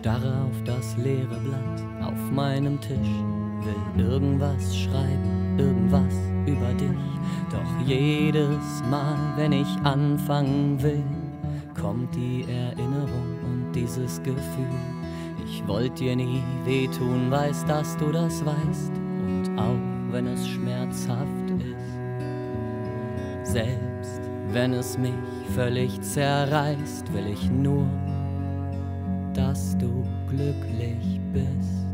starre auf das leere Blatt auf meinem Tisch, will irgendwas schreiben, irgendwas über dich. Doch jedes Mal, wenn ich anfangen will, kommt die Erinnerung und dieses Gefühl. Ich wollt dir nie wehtun, weiß, dass du das weißt. Und auch wenn es schmerzhaft ist, selbst wenn es mich völlig zerreißt, will ich nur, dass du glücklich bist.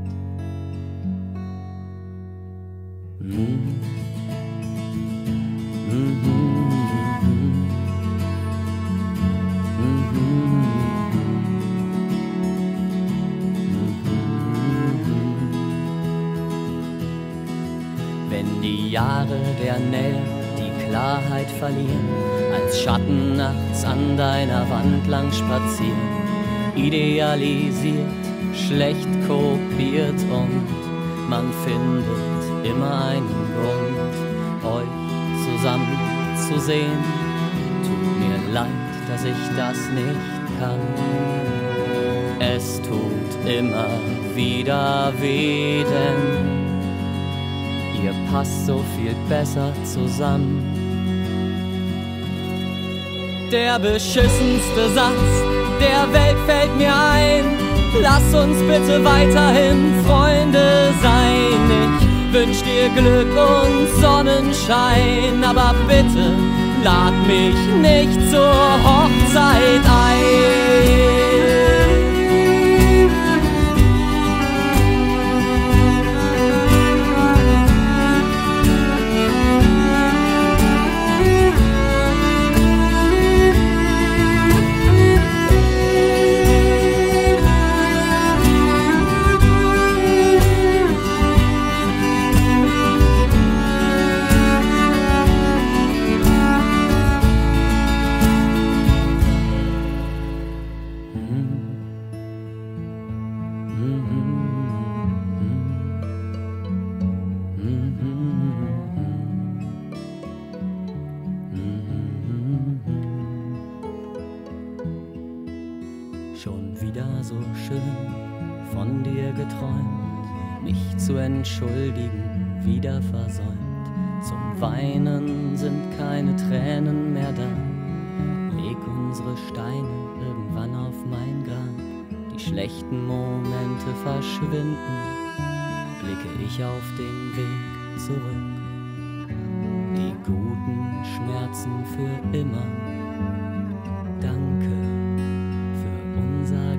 Wenn die Jahre der Nähe die Klarheit verlieren, als Schatten nachts an deiner Wand lang spazieren, idealisiert, schlecht kopiert und man findet immer einen Grund, euch zusammen zu sehen. Tut mir leid, dass ich das nicht kann. Es tut immer wieder weh, denn ihr passt so viel besser zusammen. Der beschissenste Satz der Welt fällt mir ein: Lass uns bitte weiterhin Freunde sein. Ich wünsch dir Glück und Sonnenschein, aber bitte lad mich nicht zur Hochzeit ein. Schon wieder so schön von dir geträumt, mich zu entschuldigen, wieder versäumt. Zum Weinen sind keine Tränen mehr da. Leg unsere Steine irgendwann auf mein Grab. Die schlechten Momente verschwinden, blicke ich auf den Weg zurück. Die guten Schmerzen für immer. Danke für unser